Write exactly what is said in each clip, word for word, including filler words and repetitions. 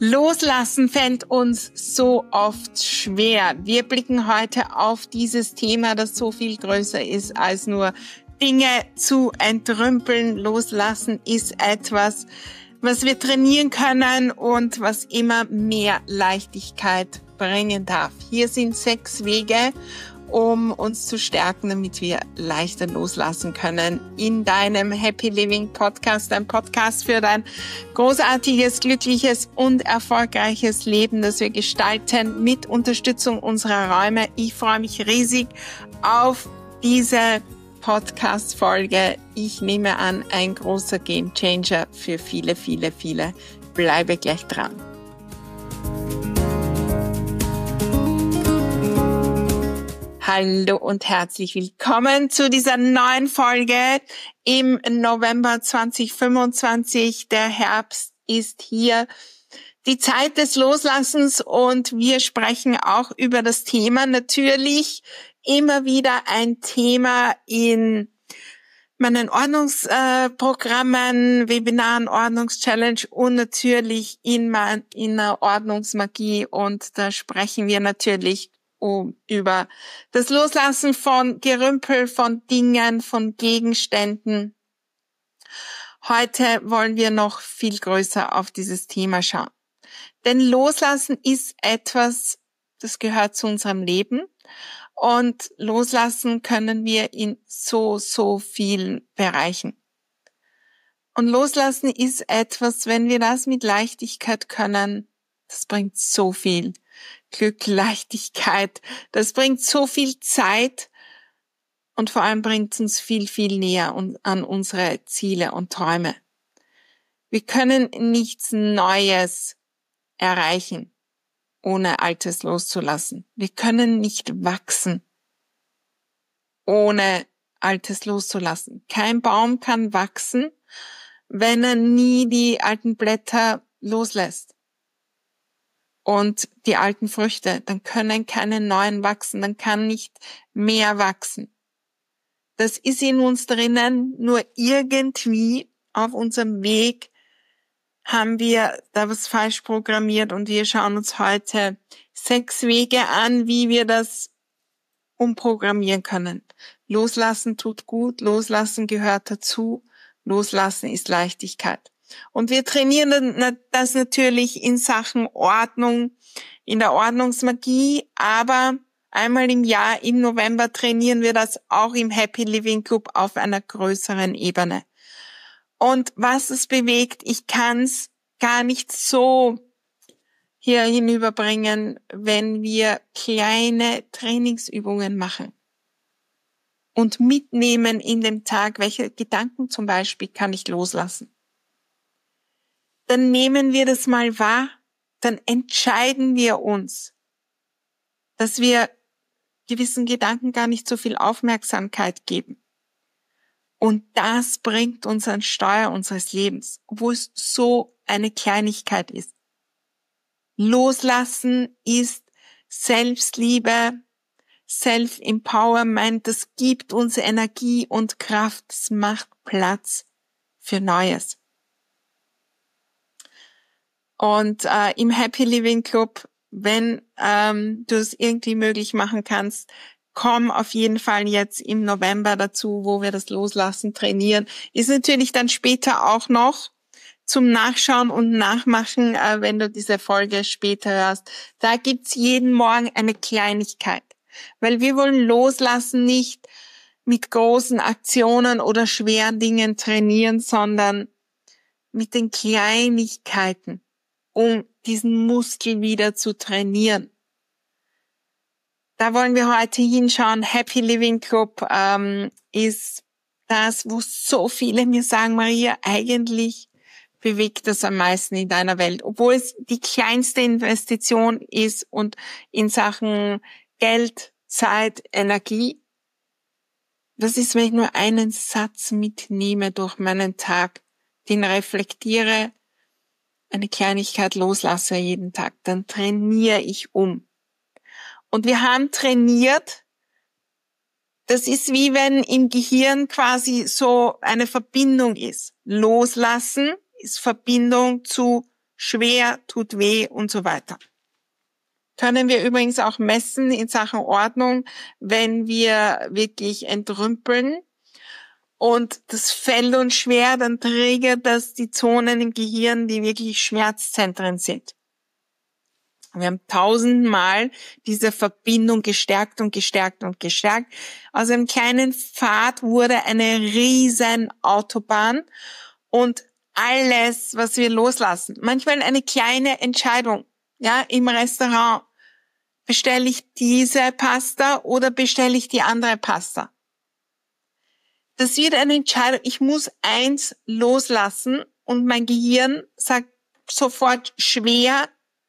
Loslassen fällt uns so oft schwer. Wir blicken heute auf dieses Thema, das so viel größer ist als nur Dinge zu entrümpeln. Loslassen ist etwas, was wir trainieren können und was immer mehr Leichtigkeit bringen darf. Hier sind sechs Wege, um uns zu stärken, damit wir leichter loslassen können. In deinem Happy Living Podcast, ein Podcast für dein großartiges, glückliches und erfolgreiches Leben, das wir gestalten mit Unterstützung unserer Räume. Ich freue mich riesig auf diese Podcast-Folge. Ich nehme an, ein großer Gamechanger für viele, viele, viele. Bleibe gleich dran. Hallo und herzlich willkommen zu dieser neuen Folge im November zwanzig fünfundzwanzig. Der Herbst ist hier, die Zeit des Loslassens, und wir sprechen auch über das Thema. Natürlich immer wieder ein Thema in meinen Ordnungsprogrammen, äh, Webinaren, Ordnungschallenge und natürlich in, mein, in der Ordnungsmagie. Und da sprechen wir natürlich um, über das Loslassen von Gerümpel, von Dingen, von Gegenständen. Heute wollen wir noch viel größer auf dieses Thema schauen. Denn Loslassen ist etwas, das gehört zu unserem Leben. Und loslassen können wir in so, so vielen Bereichen. Und loslassen ist etwas, wenn wir das mit Leichtigkeit können, das bringt so viel Glück, Leichtigkeit, das bringt so viel Zeit und vor allem bringt uns viel, viel näher an unsere Ziele und Träume. Wir können nichts Neues erreichen, ohne Altes loszulassen. Wir können nicht wachsen, ohne Altes loszulassen. Kein Baum kann wachsen, wenn er nie die alten Blätter loslässt und die alten Früchte. Dann können keine neuen wachsen, dann kann nicht mehr wachsen. Das ist in uns drinnen, nur irgendwie auf unserem Weg haben wir da was falsch programmiert, und wir schauen uns heute sechs Wege an, wie wir das umprogrammieren können. Loslassen tut gut, loslassen gehört dazu, loslassen ist Leichtigkeit. Und wir trainieren das natürlich in Sachen Ordnung, in der Ordnungsmagie, aber einmal im Jahr, im November, trainieren wir das auch im Happy Living Club auf einer größeren Ebene. Und was es bewegt, ich kann es gar nicht so hier hinüberbringen, wenn wir kleine Trainingsübungen machen und mitnehmen in dem Tag, welche Gedanken zum Beispiel kann ich loslassen. Dann nehmen wir das mal wahr, dann entscheiden wir uns, dass wir gewissen Gedanken gar nicht so viel Aufmerksamkeit geben. Und das bringt uns an Steuer unseres Lebens, obwohl es so eine Kleinigkeit ist. Loslassen ist Selbstliebe, Self-Empowerment, das gibt uns Energie und Kraft, das macht Platz für Neues. Und äh, im Happy Living Club, wenn ähm, du es irgendwie möglich machen kannst, komm auf jeden Fall jetzt im November dazu, wo wir das Loslassen trainieren. Ist natürlich dann später auch noch zum Nachschauen und Nachmachen, äh, wenn du diese Folge später hörst. Da gibt's jeden Morgen eine Kleinigkeit, weil wir wollen Loslassen nicht mit großen Aktionen oder schweren Dingen trainieren, sondern mit den Kleinigkeiten, um diesen Muskel wieder zu trainieren. Da wollen wir heute hinschauen. Happy Living Club ähm, ist das, wo so viele mir sagen, Maria, eigentlich bewegt das am meisten in deiner Welt, obwohl es die kleinste Investition ist und in Sachen Geld, Zeit, Energie. Das ist, wenn ich nur einen Satz mitnehme durch meinen Tag, den reflektiere, eine Kleinigkeit loslasse jeden Tag, dann trainiere ich um. Und wir haben trainiert, das ist wie wenn im Gehirn quasi so eine Verbindung ist. Loslassen ist Verbindung zu schwer, tut weh und so weiter. Können wir übrigens auch messen in Sachen Ordnung, wenn wir wirklich entrümpeln und das fällt uns schwer, dann triggert das die Zonen im Gehirn, die wirklich Schmerzzentren sind. Wir haben tausendmal diese Verbindung gestärkt und gestärkt und gestärkt. Aus einem kleinen Pfad wurde eine riesen Autobahn und alles, was wir loslassen. Manchmal eine kleine Entscheidung, ja, im Restaurant. Bestelle ich diese Pasta oder bestelle ich die andere Pasta? Das wird eine Entscheidung. Ich muss eins loslassen und mein Gehirn sagt sofort schwer,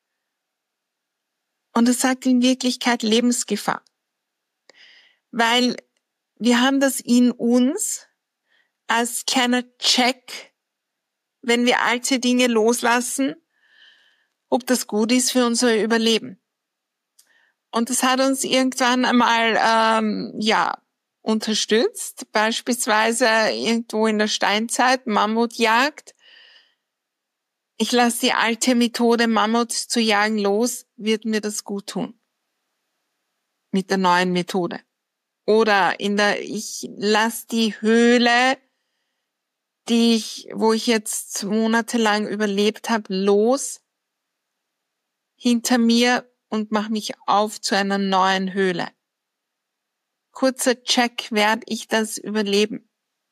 und es sagt in Wirklichkeit Lebensgefahr. Weil wir haben das in uns als kleiner Check, wenn wir alte Dinge loslassen, ob das gut ist für unser Überleben. Und das hat uns irgendwann einmal ähm, ja unterstützt. Beispielsweise irgendwo in der Steinzeit, Mammutjagd. Ich lasse die alte Methode, Mammuts zu jagen, los, wird mir das gut tun. Mit der neuen Methode. Oder in der, ich lasse die Höhle, die ich, wo ich jetzt monatelang überlebt habe, los, hinter mir und mache mich auf zu einer neuen Höhle. Kurzer Check, werde ich das überleben?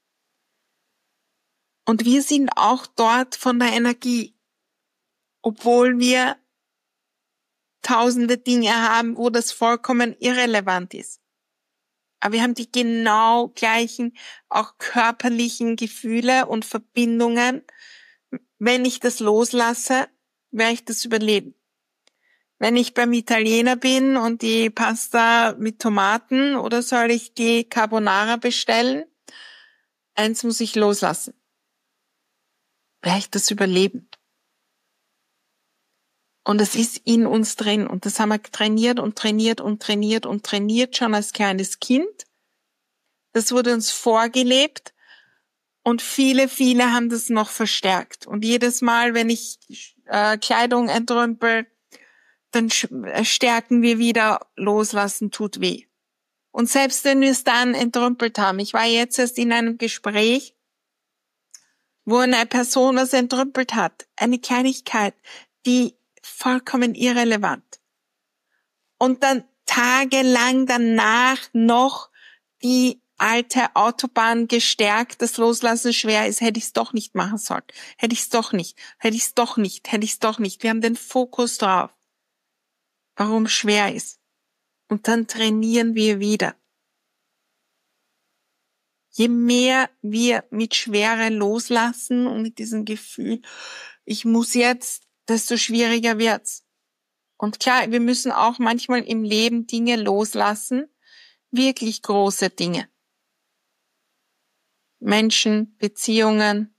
Und wir sind auch dort von der Energie, obwohl wir tausende Dinge haben, wo das vollkommen irrelevant ist. Aber wir haben die genau gleichen, auch körperlichen Gefühle und Verbindungen. Wenn ich das loslasse, werde ich das überleben. Wenn ich beim Italiener bin und die Pasta mit Tomaten, oder soll ich die Carbonara bestellen? Eins muss ich loslassen. Werde ich das überleben? Und es ist in uns drin. Und das haben wir trainiert und trainiert und trainiert und trainiert schon als kleines Kind. Das wurde uns vorgelebt. Und viele, viele haben das noch verstärkt. Und jedes Mal, wenn ich äh, Kleidung entrümpel, dann stärken wir wieder, loslassen tut weh. Und selbst wenn wir es dann entrümpelt haben, ich war jetzt erst in einem Gespräch, wo eine Person was entrümpelt hat, eine Kleinigkeit, die vollkommen irrelevant. Und dann tagelang danach noch die alte Autobahn gestärkt, das Loslassen schwer ist, hätte ich es doch nicht machen sollen. Hätte ich es doch nicht, hätte ich es doch nicht, hätte ich es doch nicht. Wir haben den Fokus drauf, warum schwer ist. Und dann trainieren wir wieder. Je mehr wir mit Schwere loslassen und mit diesem Gefühl, ich muss jetzt, desto schwieriger wird's. Und klar, wir müssen auch manchmal im Leben Dinge loslassen, wirklich große Dinge. Menschen, Beziehungen.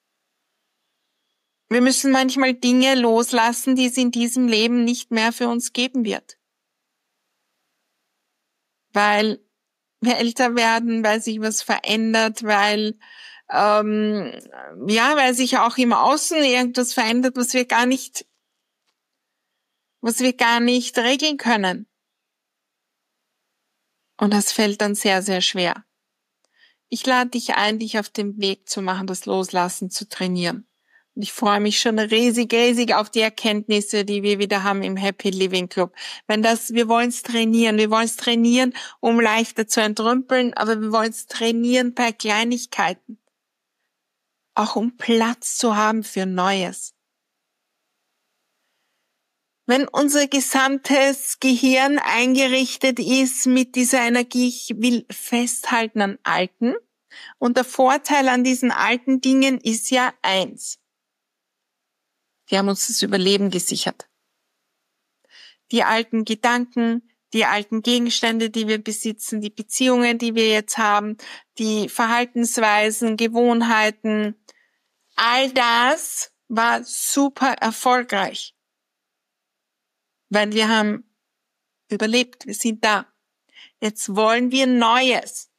Wir müssen manchmal Dinge loslassen, die es in diesem Leben nicht mehr für uns geben wird. Weil wir älter werden, weil sich was verändert, weil ähm, ja, weil sich auch im Außen irgendwas verändert, was wir gar nicht, was wir gar nicht regeln können. Und das fällt dann sehr, sehr schwer. Ich lade dich ein, dich auf den Weg zu machen, das Loslassen zu trainieren. Und ich freue mich schon riesig, riesig auf die Erkenntnisse, die wir wieder haben im Happy Living Club. Wenn das, wir wollen es trainieren. Wir wollen es trainieren, um leichter zu entrümpeln, aber wir wollen es trainieren bei Kleinigkeiten. Auch um Platz zu haben für Neues. Wenn unser gesamtes Gehirn eingerichtet ist mit dieser Energie, ich will festhalten an Alten. Und der Vorteil an diesen alten Dingen ist ja eins. Die haben uns das Überleben gesichert. Die alten Gedanken, die alten Gegenstände, die wir besitzen, die Beziehungen, die wir jetzt haben, die Verhaltensweisen, Gewohnheiten, all das war super erfolgreich. Weil wir haben überlebt, wir sind da. Jetzt wollen wir Neues.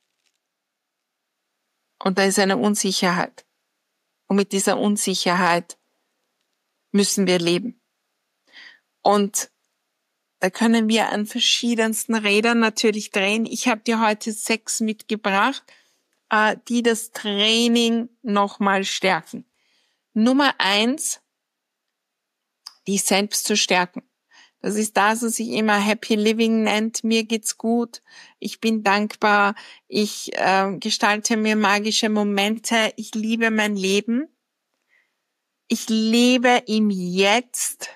Und da ist eine Unsicherheit. Und mit dieser Unsicherheit müssen wir leben. Und da können wir an verschiedensten Rädern natürlich drehen. Ich habe dir heute sechs mitgebracht, die das Training nochmal stärken. Nummer eins, dich selbst zu stärken. Das ist das, was ich immer Happy Living nennt. Mir geht's gut. Ich bin dankbar. Ich äh, gestalte mir magische Momente. Ich liebe mein Leben. Ich lebe im Jetzt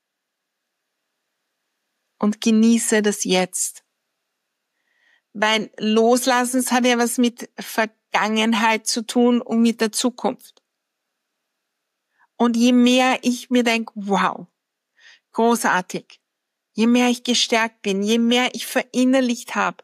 und genieße das Jetzt. Weil Loslassen, es hat ja was mit Vergangenheit zu tun und mit der Zukunft. Und je mehr ich mir denke, wow, großartig, je mehr ich gestärkt bin, je mehr ich verinnerlicht habe,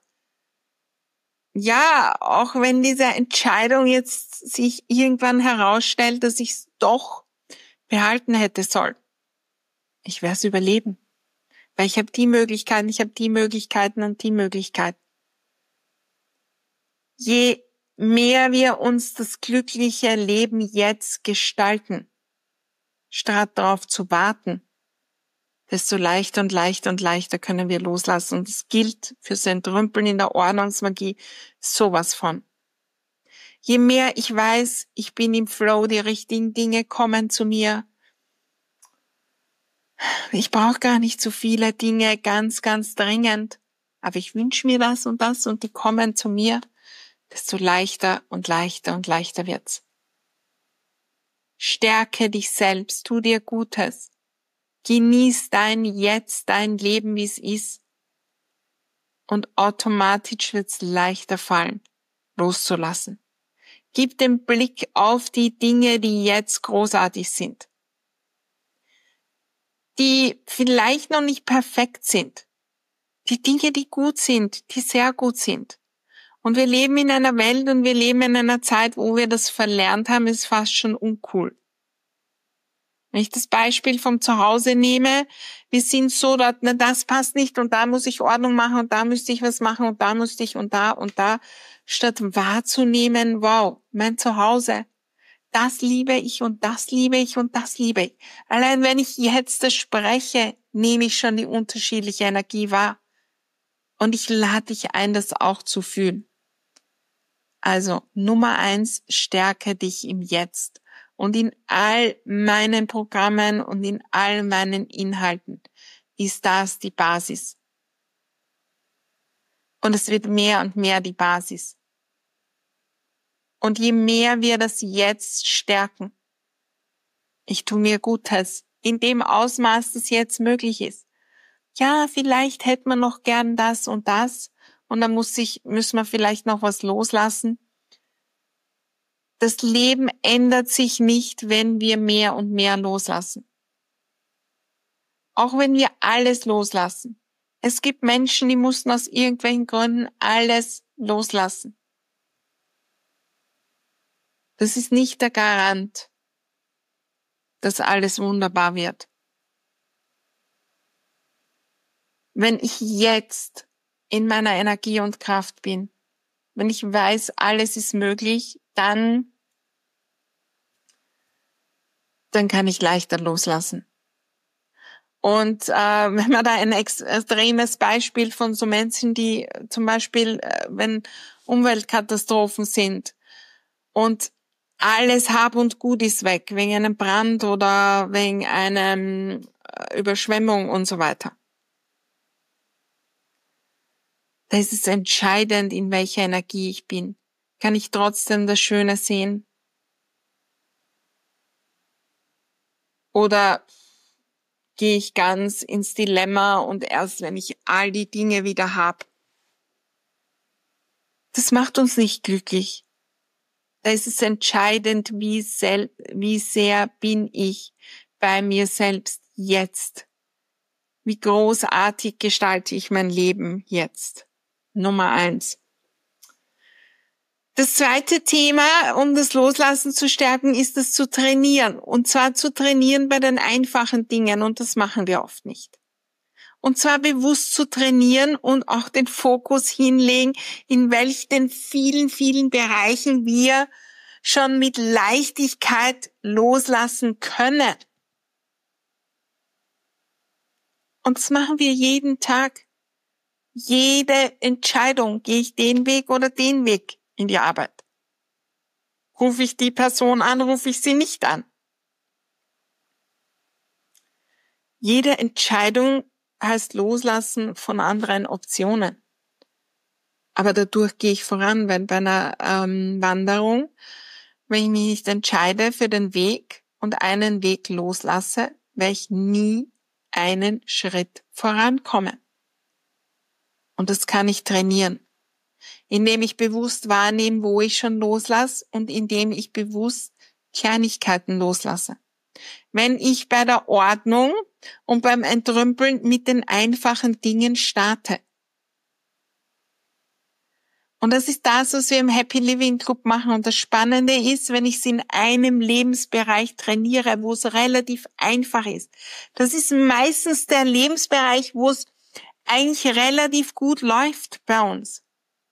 ja, auch wenn diese Entscheidung jetzt sich irgendwann herausstellt, dass ich es doch behalten hätte sollen, ich werde es überleben. Weil ich habe die Möglichkeiten, ich habe die Möglichkeiten und die Möglichkeiten. Je mehr wir uns das glückliche Leben jetzt gestalten, statt darauf zu warten, desto leichter und leichter und leichter können wir loslassen. Und das gilt fürs Entrümpeln in der Ordnungsmagie sowas von. Je mehr ich weiß, ich bin im Flow, die richtigen Dinge kommen zu mir. Ich brauche gar nicht so viele Dinge ganz, ganz dringend. Aber ich wünsche mir das und das und die kommen zu mir. Desto leichter und leichter und leichter wird's. Stärke dich selbst, tu dir Gutes. Genieß dein Jetzt, dein Leben, wie es ist. Und automatisch wird's leichter fallen, loszulassen. Gib den Blick auf die Dinge, die jetzt großartig sind. Die vielleicht noch nicht perfekt sind. Die Dinge, die gut sind, die sehr gut sind. Und wir leben in einer Welt und wir leben in einer Zeit, wo wir das verlernt haben, ist fast schon uncool. Wenn ich das Beispiel vom Zuhause nehme, wir sind so dort, na, das passt nicht und da muss ich Ordnung machen und da müsste ich was machen und da müsste ich und da und da, statt wahrzunehmen, wow, mein Zuhause, das liebe ich und das liebe ich und das liebe ich. Allein wenn ich jetzt das spreche, nehme ich schon die unterschiedliche Energie wahr. Und ich lade dich ein, das auch zu fühlen. Also Nummer eins, stärke dich im Jetzt. Und in all meinen Programmen und in all meinen Inhalten ist das die Basis. Und es wird mehr und mehr die Basis. Und je mehr wir das Jetzt stärken, ich tue mir Gutes, in dem Ausmaß, das jetzt möglich ist. Ja, vielleicht hätte man noch gern das und das und dann muss ich, müssen wir vielleicht noch was loslassen. Das Leben ändert sich nicht, wenn wir mehr und mehr loslassen. Auch wenn wir alles loslassen. Es gibt Menschen, die mussten aus irgendwelchen Gründen alles loslassen. Das ist nicht der Garant, dass alles wunderbar wird. Wenn ich jetzt in meiner Energie und Kraft bin, wenn ich weiß, alles ist möglich, dann, dann kann ich leichter loslassen. Und äh, wenn man da ein extremes Beispiel von so Menschen, die zum Beispiel, äh, wenn Umweltkatastrophen sind und alles Hab und Gut ist weg, wegen einem Brand oder wegen einer äh, Überschwemmung und so weiter. Da ist es entscheidend, in welcher Energie ich bin. Kann ich trotzdem das Schöne sehen? Oder gehe ich ganz ins Dilemma und erst wenn ich all die Dinge wieder habe? Das macht uns nicht glücklich. Da ist es entscheidend, wie, sel- wie sehr bin ich bei mir selbst jetzt. Wie großartig gestalte ich mein Leben jetzt. Nummer eins. Das zweite Thema, um das Loslassen zu stärken, ist es zu trainieren. Und zwar zu trainieren bei den einfachen Dingen. Und das machen wir oft nicht. Und zwar bewusst zu trainieren und auch den Fokus hinlegen, in welchen vielen, vielen Bereichen wir schon mit Leichtigkeit loslassen können. Und das machen wir jeden Tag. Jede Entscheidung, gehe ich den Weg oder den Weg in die Arbeit? Rufe ich die Person an, rufe ich sie nicht an? Jede Entscheidung heißt Loslassen von anderen Optionen. Aber dadurch gehe ich voran, weil bei einer ähm, Wanderung, wenn ich mich nicht entscheide für den Weg und einen Weg loslasse, werde ich nie einen Schritt vorankommen. Und das kann ich trainieren, indem ich bewusst wahrnehme, wo ich schon loslasse und indem ich bewusst Kleinigkeiten loslasse. Wenn ich bei der Ordnung und beim Entrümpeln mit den einfachen Dingen starte. Und das ist das, was wir im Happy Living Club machen. Und das Spannende ist, wenn ich es in einem Lebensbereich trainiere, wo es relativ einfach ist. Das ist meistens der Lebensbereich, wo es eigentlich relativ gut läuft bei uns.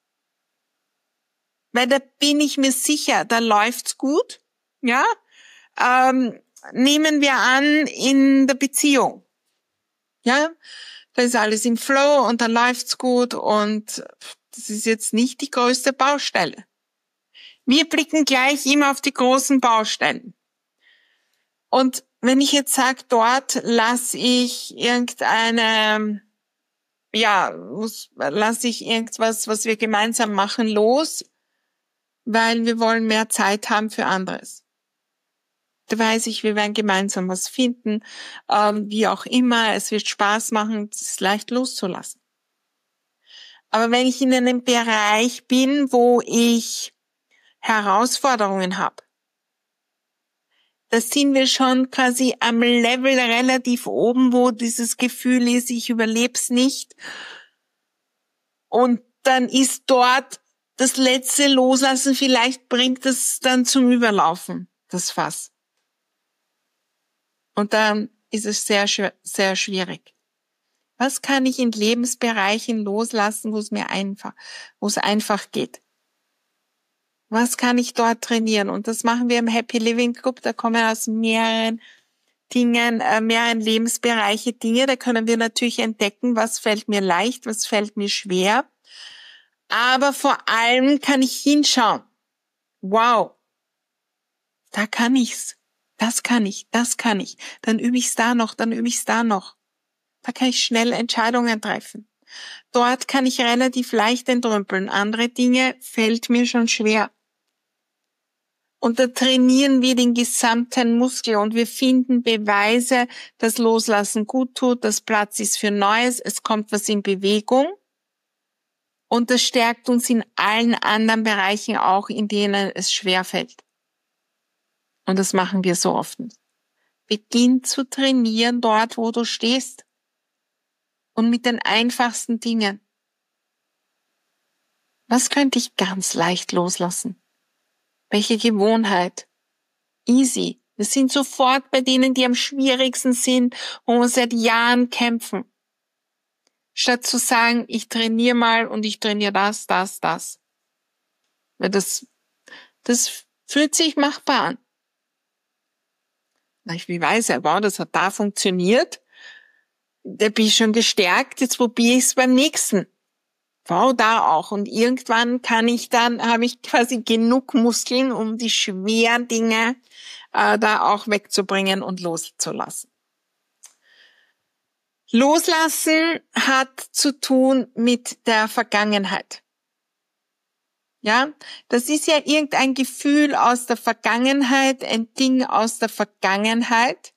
Weil da bin ich mir sicher, da läuft's gut. Ja, ähm, nehmen wir an, in der Beziehung. Ja, da ist alles im Flow und da läuft's gut und das ist jetzt nicht die größte Baustelle. Wir blicken gleich immer auf die großen Baustellen. Und wenn ich jetzt sage, dort lasse ich irgendeine, ja, lasse ich irgendwas, was wir gemeinsam machen, los, weil wir wollen mehr Zeit haben für anderes. Da weiß ich, wir werden gemeinsam was finden, ähm, wie auch immer, es wird Spaß machen, es ist leicht loszulassen. Aber wenn ich in einem Bereich bin, wo ich Herausforderungen habe, da sind wir schon quasi am Level relativ oben, wo dieses Gefühl ist, ich überleb's nicht. Und dann ist dort das letzte Loslassen, vielleicht bringt es dann zum Überlaufen, das Fass. Und dann ist es sehr, sehr schwierig. Was kann ich in Lebensbereichen loslassen, wo es mir einfach, wo es einfach geht? Was kann ich dort trainieren? Und das machen wir im Happy Living Club. Da kommen aus mehreren Dingen, äh, mehreren Lebensbereiche Dinge. Da können wir natürlich entdecken, was fällt mir leicht, was fällt mir schwer. Aber vor allem kann ich hinschauen. Wow, da kann ich's. Das kann ich, das kann ich. Dann übe ich's da noch, dann übe ich's da noch. Da kann ich schnell Entscheidungen treffen. Dort kann ich relativ leicht entrümpeln. Andere Dinge fällt mir schon schwer. Und da trainieren wir den gesamten Muskel und wir finden Beweise, dass Loslassen gut tut, dass Platz ist für Neues, es kommt was in Bewegung. Und das stärkt uns in allen anderen Bereichen auch, in denen es schwerfällt. Und das machen wir so oft. Beginn zu trainieren dort, wo du stehst. Und mit den einfachsten Dingen. Was könnte ich ganz leicht loslassen? Welche Gewohnheit? Easy. Wir sind sofort bei denen, die am schwierigsten sind, wo wir seit Jahren kämpfen. Statt zu sagen, ich trainiere mal und ich trainiere das, das, das. Weil das, das fühlt sich machbar an. Na, ich wie weiß ja, wow, das hat da funktioniert. Da bin ich schon gestärkt, jetzt probiere ich es beim nächsten. Wow, da auch. Und irgendwann kann ich dann, habe ich quasi genug Muskeln, um die schweren Dinge äh, da auch wegzubringen und loszulassen. Loslassen hat zu tun mit der Vergangenheit. Ja, das ist ja irgendein Gefühl aus der Vergangenheit, ein Ding aus der Vergangenheit,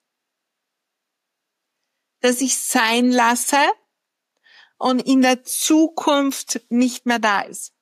das ich sein lasse und in der Zukunft nicht mehr da ist.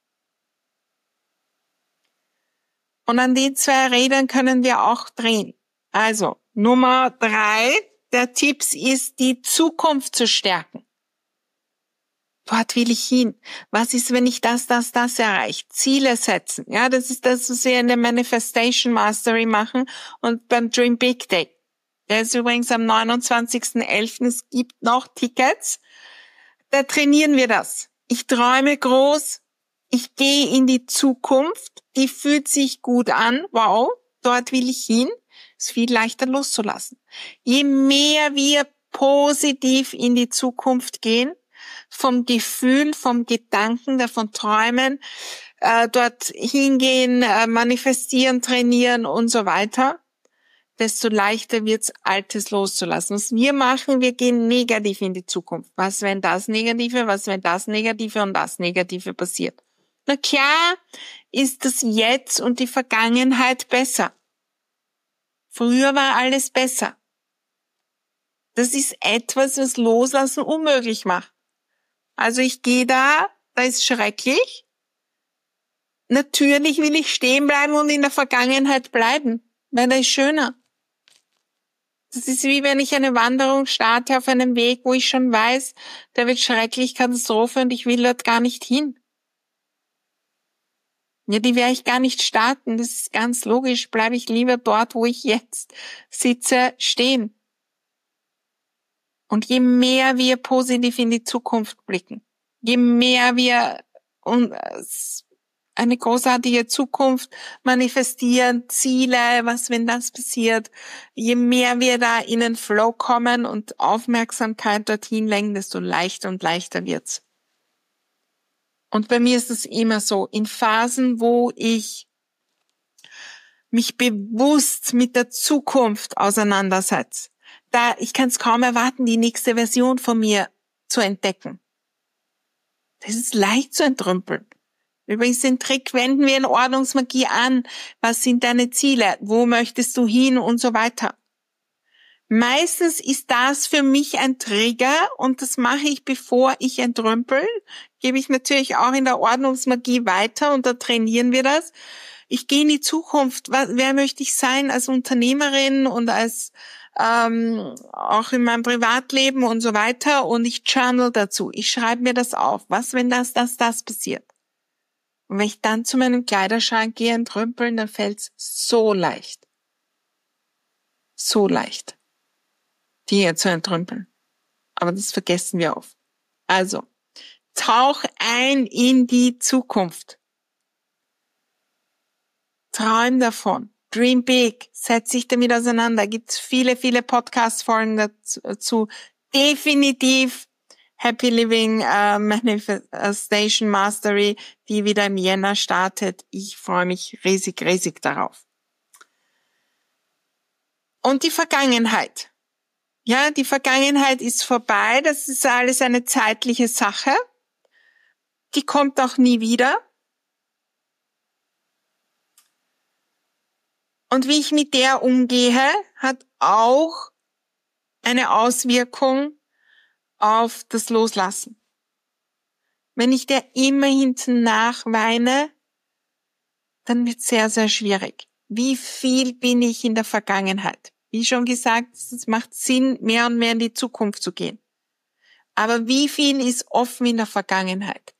Und an den zwei Rädern können wir auch drehen. Also, Nummer drei der Tipps ist, die Zukunft zu stärken. Dort will ich hin. Was ist, wenn ich das, das, das erreiche? Ziele setzen. Ja, das ist das, was wir in der Manifestation Mastery machen und beim Dream Big Day. Der ist übrigens am neunundzwanzigsten elften Es gibt noch Tickets. Da trainieren wir das. Ich träume groß. Ich gehe in die Zukunft. Die fühlt sich gut an. Wow, dort will ich hin. Ist viel leichter loszulassen. Je mehr wir positiv in die Zukunft gehen, vom Gefühl, vom Gedanken, davon träumen, äh, dort hingehen, äh, manifestieren, trainieren und so weiter, desto leichter wird's, Altes loszulassen. Was wir machen, wir gehen negativ in die Zukunft. Was, wenn das Negative, was, wenn das Negative und das Negative passiert? Na klar ist das Jetzt und die Vergangenheit besser. Früher war alles besser. Das ist etwas, was Loslassen unmöglich macht. Also ich gehe da, da ist schrecklich. Natürlich will ich stehen bleiben und in der Vergangenheit bleiben, weil da ist schöner. Das ist wie wenn ich eine Wanderung starte auf einem Weg, wo ich schon weiß, der wird schrecklich, Katastrophe und ich will dort gar nicht hin. Ja, die werde ich gar nicht starten, das ist ganz logisch. Bleibe ich lieber dort, wo ich jetzt sitze, stehen. Und je mehr wir positiv in die Zukunft blicken, je mehr wir eine großartige Zukunft manifestieren, Ziele, was, wenn das passiert, je mehr wir da in den Flow kommen und Aufmerksamkeit dorthin lenken, desto leichter und leichter wird's. Und bei mir ist es immer so, in Phasen, wo ich mich bewusst mit der Zukunft auseinandersetze, da, ich kann es kaum erwarten, die nächste Version von mir zu entdecken. Das ist leicht zu entrümpeln. Übrigens den Trick wenden wir in Ordnungsmagie an. Was sind deine Ziele? Wo möchtest du hin? Und so weiter. Meistens ist das für mich ein Trigger und das mache ich, bevor ich entrümpel. Gebe ich natürlich auch in der Ordnungsmagie weiter und da trainieren wir das. Ich gehe in die Zukunft. Wer möchte ich sein als Unternehmerin und als ähm, auch in meinem Privatleben und so weiter, und ich journal dazu. Ich schreibe mir das auf. Was, wenn das, das, das passiert? Und wenn ich dann zu meinem Kleiderschrank gehe, entrümpeln, dann fällt's so leicht. So leicht, Dinge zu entrümpeln. Aber das vergessen wir oft. Also, tauch ein in die Zukunft. Träum davon. Dream big. Setz dich damit auseinander. Gibt's viele, viele Podcast-Folgen dazu. Definitiv Happy Living uh, Manifestation Mastery, die wieder im Jänner startet. Ich freue mich riesig, riesig darauf. Und die Vergangenheit. Ja, die Vergangenheit ist vorbei. Das ist alles eine zeitliche Sache. Die kommt auch nie wieder. Und wie ich mit der umgehe, hat auch eine Auswirkung auf das Loslassen. Wenn ich der immer hinten nachweine, dann wird es sehr, sehr schwierig. Wie viel bin ich in der Vergangenheit? Wie schon gesagt, es macht Sinn, mehr und mehr in die Zukunft zu gehen. Aber wie viel ist offen in der Vergangenheit?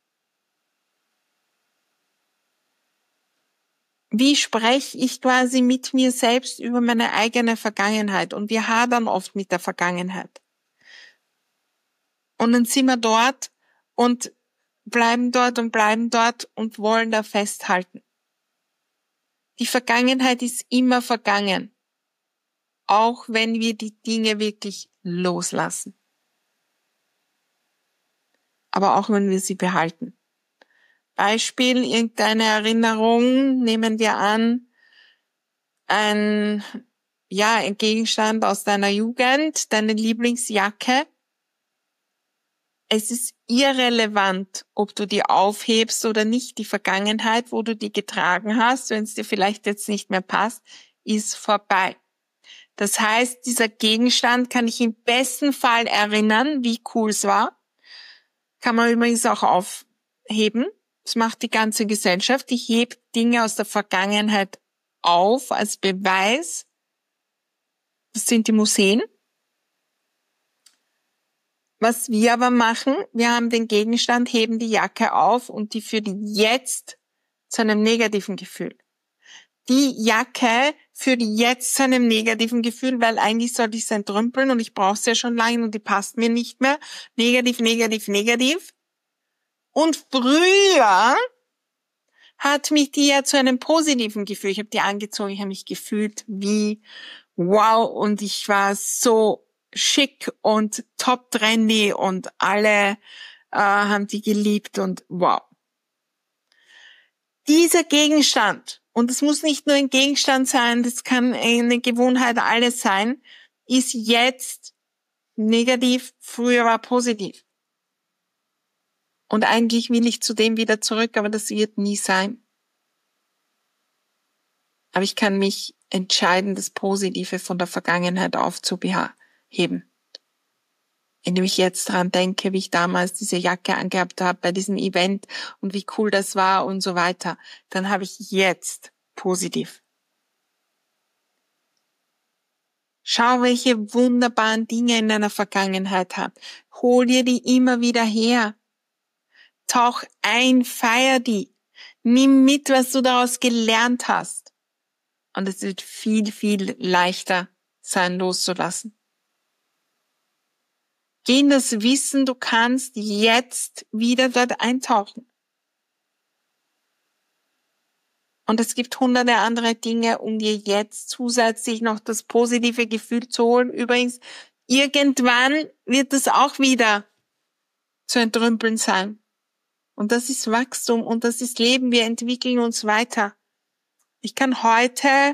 Wie spreche ich quasi mit mir selbst über meine eigene Vergangenheit? Und wir hadern oft mit der Vergangenheit. Und dann sind wir dort und bleiben dort und bleiben dort und wollen da festhalten. Die Vergangenheit ist immer vergangen. Auch wenn wir die Dinge wirklich loslassen. Aber auch wenn wir sie behalten. Beispiel, irgendeine Erinnerung, nehmen wir an, ein, ja, ein Gegenstand aus deiner Jugend, deine Lieblingsjacke. Es ist irrelevant, ob du die aufhebst oder nicht. Die Vergangenheit, wo du die getragen hast, wenn es dir vielleicht jetzt nicht mehr passt, ist vorbei. Das heißt, dieser Gegenstand kann ich im besten Fall erinnern, wie cool es war. Kann man übrigens auch aufheben. Das macht die ganze Gesellschaft. Ich hebe Dinge aus der Vergangenheit auf als Beweis. Das sind die Museen. Was wir aber machen, wir haben den Gegenstand, heben die Jacke auf und die führt jetzt zu einem negativen Gefühl. Die Jacke führt jetzt zu einem negativen Gefühl, weil eigentlich sollte ich es entrümpeln und ich brauche es ja schon lange und die passt mir nicht mehr. Negativ, negativ, negativ. Und früher hat mich die ja zu einem positiven Gefühl. Ich habe die angezogen, ich habe mich gefühlt wie wow und ich war so schick und top trendy und alle äh, haben die geliebt und wow. Dieser Gegenstand, und es muss nicht nur ein Gegenstand sein, das kann eine Gewohnheit, alles sein, ist jetzt negativ, früher war positiv. Und eigentlich will ich zu dem wieder zurück, aber das wird nie sein. Aber ich kann mich entscheiden, das Positive von der Vergangenheit aufzuheben. Indem ich jetzt dran denke, wie ich damals diese Jacke angehabt habe bei diesem Event und wie cool das war und so weiter. Dann habe ich jetzt positiv. Schau, welche wunderbaren Dinge in deiner Vergangenheit habt. Hol dir die immer wieder her. Tauch ein, feier die. Nimm mit, was du daraus gelernt hast. Und es wird viel, viel leichter sein, loszulassen. Geh in das Wissen, du kannst jetzt wieder dort eintauchen. Und es gibt hunderte andere Dinge, um dir jetzt zusätzlich noch das positive Gefühl zu holen. Übrigens, irgendwann wird es auch wieder zu entrümpeln sein. Und das ist Wachstum und das ist Leben. Wir entwickeln uns weiter. Ich kann heute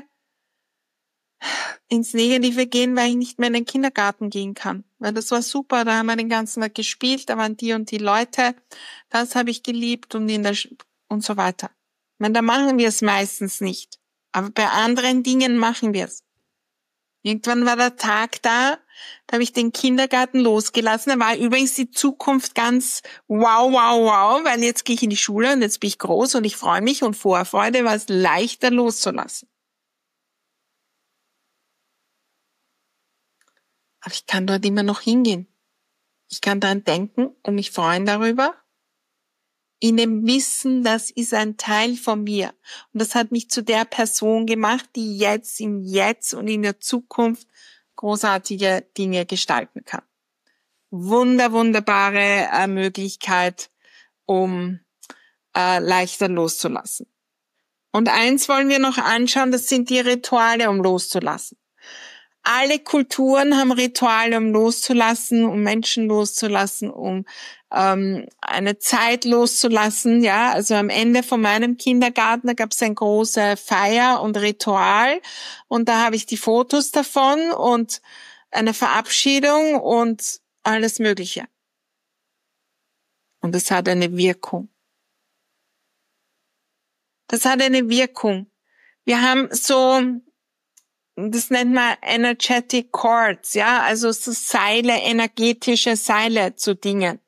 ins Negative gehen, weil ich nicht mehr in den Kindergarten gehen kann. Weil das war super, da haben wir den ganzen Tag gespielt, da waren die und die Leute, das habe ich geliebt und in der Sch- und so weiter. Ich meine, da machen wir es meistens nicht. Aber bei anderen Dingen machen wir es. Irgendwann war der Tag da, da habe ich den Kindergarten losgelassen. Da war übrigens die Zukunft ganz wow, wow, wow, weil jetzt gehe ich in die Schule und jetzt bin ich groß und ich freue mich und Vorfreude war es leichter loszulassen. Aber ich kann dort immer noch hingehen. Ich kann daran denken und mich freuen darüber. In dem Wissen, das ist ein Teil von mir. Und das hat mich zu der Person gemacht, die jetzt, im Jetzt und in der Zukunft großartige Dinge gestalten kann. Wunder, wunderbare äh, Möglichkeit, um äh, leichter loszulassen. Und eins wollen wir noch anschauen, das sind die Rituale, um loszulassen. Alle Kulturen haben Rituale, um loszulassen, um Menschen loszulassen, um ähm, eine Zeit loszulassen. Ja, also am Ende von meinem Kindergarten, da gab es eine große Feier und Ritual und da habe ich die Fotos davon und eine Verabschiedung und alles Mögliche. Und das hat eine Wirkung. Das hat eine Wirkung. Wir haben so, das nennt man Energetic Cords, ja, also so Seile, energetische Seile zu Dingen.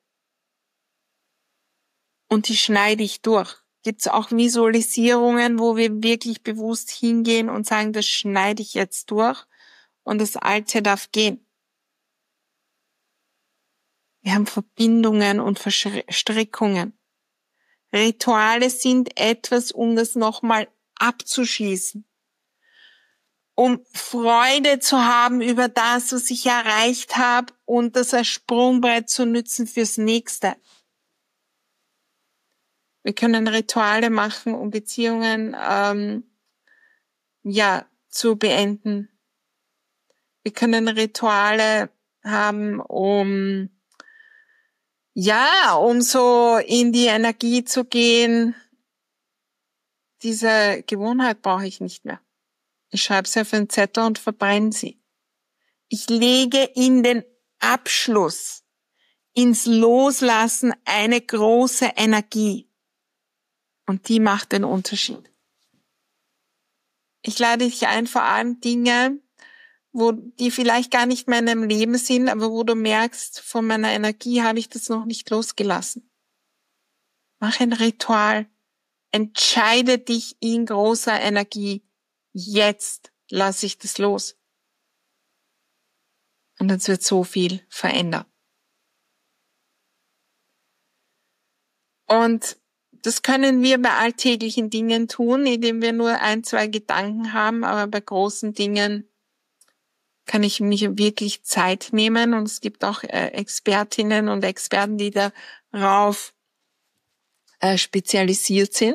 Und die schneide ich durch. Gibt's auch Visualisierungen, wo wir wirklich bewusst hingehen und sagen, das schneide ich jetzt durch und das Alte darf gehen. Wir haben Verbindungen und Verstrickungen. Rituale sind etwas, um das nochmal abzuschließen. Um Freude zu haben über das, was ich erreicht habe und das als Sprungbrett zu nützen fürs Nächste. Wir können Rituale machen, um Beziehungen ähm, ja zu beenden. Wir können Rituale haben, um ja, um so in die Energie zu gehen. Diese Gewohnheit brauche ich nicht mehr. Ich schreibe sie auf einen Zettel und verbrenne sie. Ich lege in den Abschluss, ins Loslassen eine große Energie. Und die macht den Unterschied. Ich lade dich ein, vor allem Dinge, wo die vielleicht gar nicht mehr in deinem Leben sind, aber wo du merkst, von meiner Energie habe ich das noch nicht losgelassen. Mach ein Ritual. Entscheide dich in großer Energie. Jetzt lasse ich das los. Und es wird so viel verändern. Und das können wir bei alltäglichen Dingen tun, indem wir nur ein, zwei Gedanken haben, aber bei großen Dingen kann ich mich wirklich Zeit nehmen. Und es gibt auch äh, Expertinnen und Experten, die darauf äh, spezialisiert sind,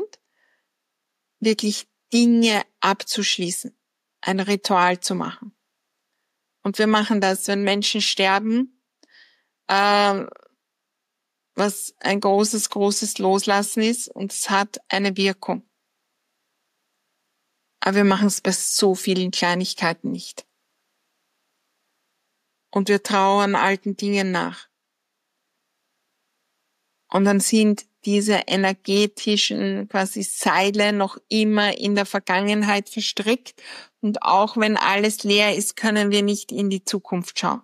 wirklich Dinge abzuschließen, ein Ritual zu machen. Und wir machen das, wenn Menschen sterben, äh, was ein großes, großes Loslassen ist, und es hat eine Wirkung. Aber wir machen es bei so vielen Kleinigkeiten nicht. Und wir trauern alten Dingen nach. Und dann sind diese energetischen quasi Seile noch immer in der Vergangenheit verstrickt. Und auch wenn alles leer ist, können wir nicht in die Zukunft schauen.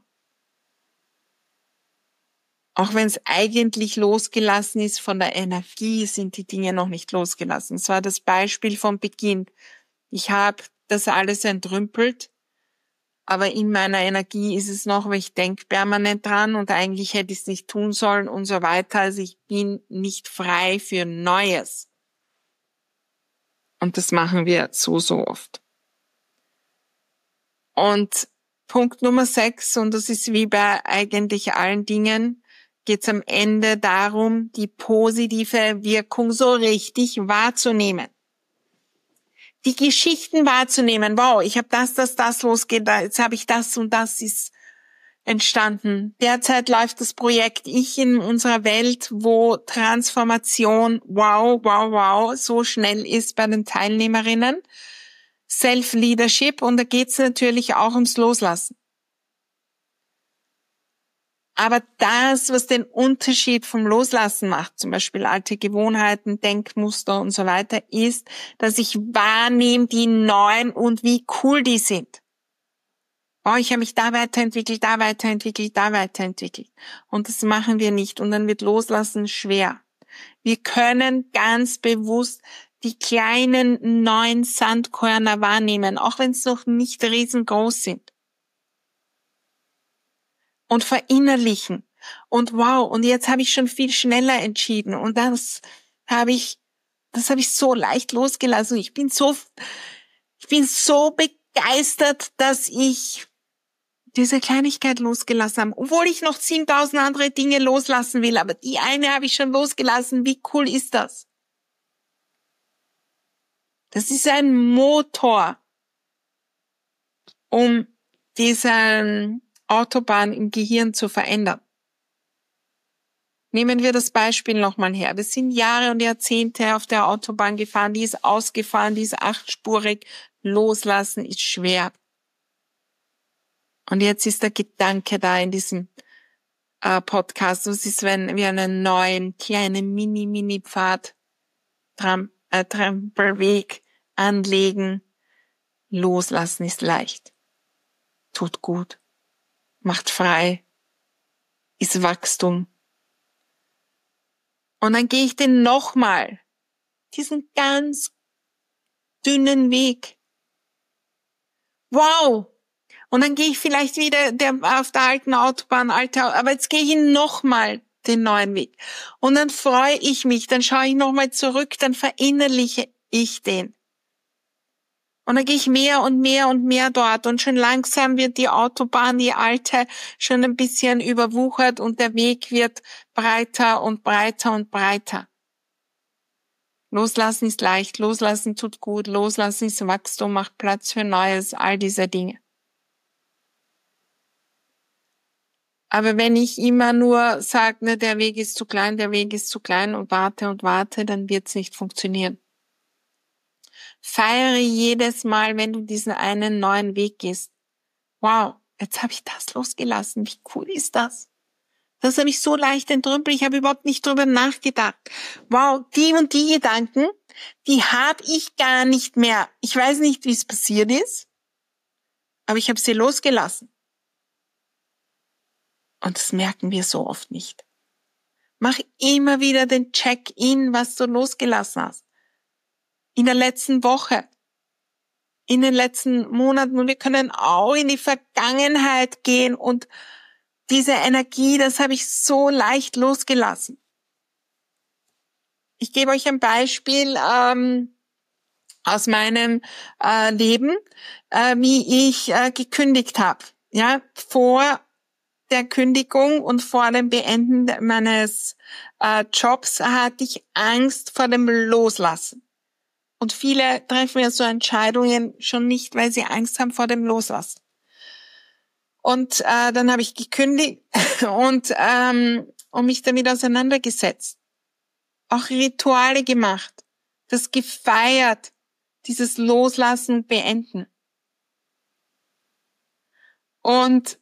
Auch wenn es eigentlich losgelassen ist von der Energie, sind die Dinge noch nicht losgelassen. Das war das Beispiel vom Beginn. Ich habe das alles entrümpelt, aber in meiner Energie ist es noch, weil ich denke permanent dran und eigentlich hätte ich es nicht tun sollen und so weiter. Also ich bin nicht frei für Neues. Und das machen wir so, so oft. Und Punkt Nummer sechs, und das ist wie bei eigentlich allen Dingen, geht es am Ende darum, die positive Wirkung so richtig wahrzunehmen. Die Geschichten wahrzunehmen. Wow, ich habe das, das, das losgeht, jetzt habe ich das und das ist entstanden. Derzeit läuft das Projekt Ich in unserer Welt, wo Transformation, wow, wow, wow, so schnell ist bei den Teilnehmerinnen. Self-Leadership, und da geht es natürlich auch ums Loslassen. Aber das, was den Unterschied vom Loslassen macht, zum Beispiel alte Gewohnheiten, Denkmuster und so weiter, ist, dass ich wahrnehme die neuen und wie cool die sind. Oh, ich habe mich da weiterentwickelt, da weiterentwickelt, da weiterentwickelt. Und das machen wir nicht. Und dann wird Loslassen schwer. Wir können ganz bewusst die kleinen neuen Sandkörner wahrnehmen, auch wenn es noch nicht riesengroß sind. Und verinnerlichen. Und wow, und jetzt habe ich schon viel schneller entschieden. Und das habe ich, das habe ich so leicht losgelassen. Ich bin so, ich bin so begeistert, dass ich diese Kleinigkeit losgelassen habe. Obwohl ich noch zehntausend andere Dinge loslassen will. Aber die eine habe ich schon losgelassen. Wie cool ist das? Das ist ein Motor, um diesen Autobahn im Gehirn zu verändern. Nehmen wir das Beispiel nochmal her. Wir sind Jahre und Jahrzehnte auf der Autobahn gefahren, die ist ausgefahren, die ist achtspurig. Loslassen ist schwer. Und jetzt ist der Gedanke da in diesem äh, Podcast. Was ist, wenn wir einen neuen, kleinen Mini-Mini-Pfad, Tram, äh, Trampelweg anlegen? Loslassen ist leicht. Tut gut. Macht frei, ist Wachstum. Und dann gehe ich den nochmal, diesen ganz dünnen Weg. Wow! Und dann gehe ich vielleicht wieder der, auf der alten Autobahn, alte, aber jetzt gehe ich nochmal den neuen Weg. Und dann freue ich mich, dann schaue ich nochmal zurück, dann verinnerliche ich den. Und dann gehe ich mehr und mehr und mehr dort und schon langsam wird die Autobahn, die alte, schon ein bisschen überwuchert und der Weg wird breiter und breiter und breiter. Loslassen ist leicht, loslassen tut gut, loslassen ist Wachstum, macht Platz für Neues, all diese Dinge. Aber wenn ich immer nur sage, ne, der Weg ist zu klein, der Weg ist zu klein und warte und warte, dann wird es nicht funktionieren. Feiere jedes Mal, wenn du diesen einen neuen Weg gehst. Wow, jetzt habe ich das losgelassen. Wie cool ist das? Das habe ich so leicht entrümpelt. Ich habe überhaupt nicht drüber nachgedacht. Wow, die und die Gedanken, die habe ich gar nicht mehr. Ich weiß nicht, wie es passiert ist, aber ich habe sie losgelassen. Und das merken wir so oft nicht. Mach immer wieder den Check-in, was du losgelassen hast. In der letzten Woche, in den letzten Monaten, und wir können auch in die Vergangenheit gehen und diese Energie, das habe ich so leicht losgelassen. Ich gebe euch ein Beispiel ähm, aus meinem äh, Leben, äh, wie ich äh, gekündigt habe. Ja, vor der Kündigung und vor dem Beenden meines äh, Jobs hatte ich Angst vor dem Loslassen. Und viele treffen ja so Entscheidungen schon nicht, weil sie Angst haben vor dem Loslassen. Und äh, dann habe ich gekündigt und, ähm, und mich damit auseinandergesetzt. Auch Rituale gemacht, das gefeiert, dieses Loslassen, Beenden. Und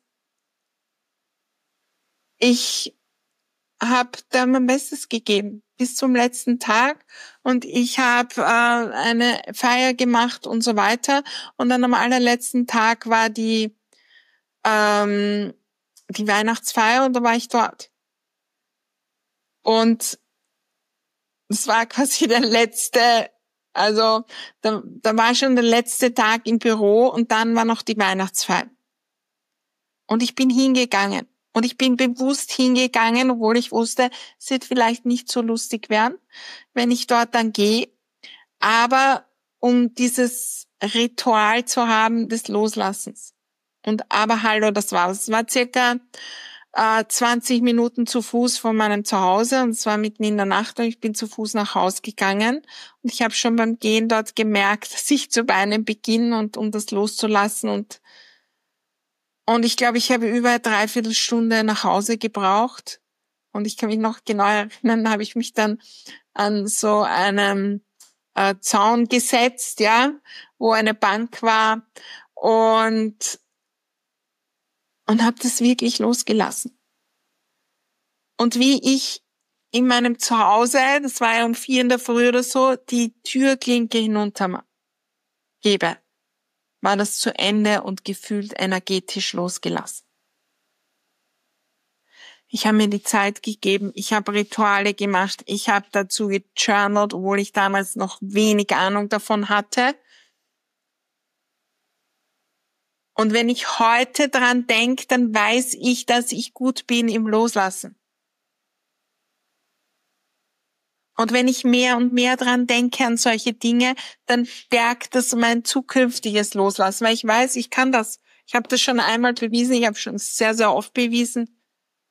ich habe da mein Bestes gegeben bis zum letzten Tag und ich habe äh, eine Feier gemacht und so weiter. Und dann am allerletzten Tag war die ähm, die Weihnachtsfeier und da war ich dort. Und es war quasi der letzte, also da, da war schon der letzte Tag im Büro und dann war noch die Weihnachtsfeier. Und ich bin hingegangen. Und ich bin bewusst hingegangen, obwohl ich wusste, es wird vielleicht nicht so lustig werden, wenn ich dort dann gehe. Aber um dieses Ritual zu haben des Loslassens. Und aber hallo, das war's. Es war circa äh, zwanzig Minuten zu Fuß von meinem Zuhause und es war mitten in der Nacht und ich bin zu Fuß nach Haus gegangen. Und ich habe schon beim Gehen dort gemerkt, dass ich zu weinen beginne und um das loszulassen und Und ich glaube, ich habe über eine Dreiviertelstunde nach Hause gebraucht. Und ich kann mich noch genau erinnern, da habe ich mich dann an so einem äh, Zaun gesetzt, ja, wo eine Bank war und und habe das wirklich losgelassen. Und wie ich in meinem Zuhause, das war ja um vier in der Früh oder so, die Türklinke hinunter gebe, war das zu Ende und gefühlt energetisch losgelassen. Ich habe mir die Zeit gegeben, ich habe Rituale gemacht, ich habe dazu gejournalt, obwohl ich damals noch wenig Ahnung davon hatte. Und wenn ich heute dran denke, dann weiß ich, dass ich gut bin im Loslassen. Und wenn ich mehr und mehr dran denke an solche Dinge, dann stärkt das mein zukünftiges Loslassen, weil ich weiß, ich kann das. Ich habe das schon einmal bewiesen, ich habe schon sehr, sehr oft bewiesen.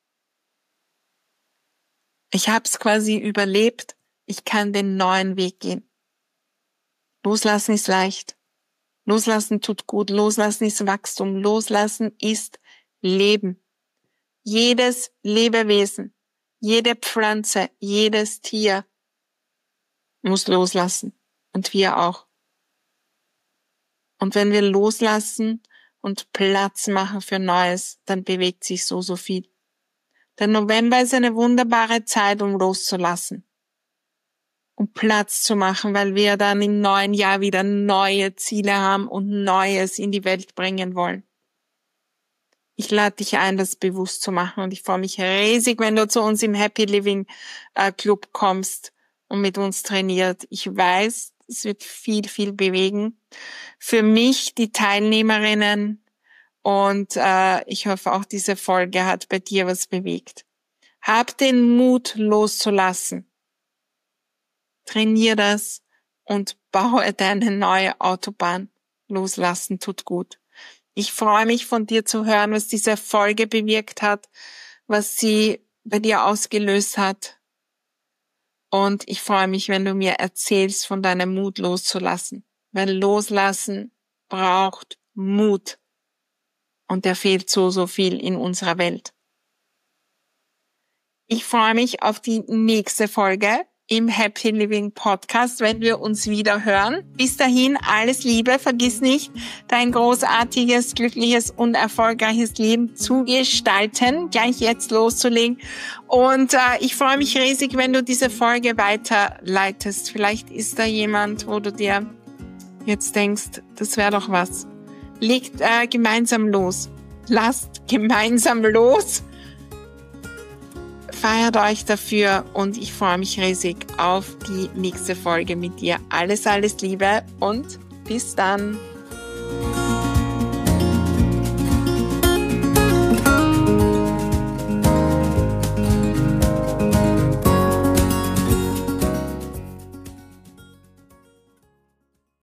Ich habe es quasi überlebt. Ich kann den neuen Weg gehen. Loslassen ist leicht. Loslassen tut gut. Loslassen ist Wachstum. Loslassen ist Leben. Jedes Lebewesen, jede Pflanze, jedes Tier muss loslassen. Und wir auch. Und wenn wir loslassen und Platz machen für Neues, dann bewegt sich so, so viel. Der November ist eine wunderbare Zeit, um loszulassen. Um Platz zu machen, weil wir dann im neuen Jahr wieder neue Ziele haben und Neues in die Welt bringen wollen. Ich lade dich ein, das bewusst zu machen und ich freue mich riesig, wenn du zu uns im Happy Living Club kommst und mit uns trainiert. Ich weiß, es wird viel, viel bewegen. Für mich, die Teilnehmerinnen, und äh, ich hoffe auch, diese Folge hat bei dir was bewegt. Hab den Mut, loszulassen. Trainier das und baue deine neue Autobahn. Loslassen tut gut. Ich freue mich, von dir zu hören, was diese Folge bewirkt hat, was sie bei dir ausgelöst hat. Und ich freue mich, wenn du mir erzählst von deinem Mut loszulassen. Weil Loslassen braucht Mut. Und der fehlt so, so viel in unserer Welt. Ich freue mich auf die nächste Folge im Happy Living Podcast, wenn wir uns wieder hören. Bis dahin, alles Liebe. Vergiss nicht, dein großartiges, glückliches und erfolgreiches Leben zu gestalten, gleich jetzt loszulegen. Und äh, ich freue mich riesig, wenn du diese Folge weiterleitest. Vielleicht ist da jemand, wo du dir jetzt denkst, das wäre doch was. Legt äh, gemeinsam los. Lasst gemeinsam los. Feiert euch dafür und ich freue mich riesig auf die nächste Folge mit dir. Alles, alles Liebe und bis dann.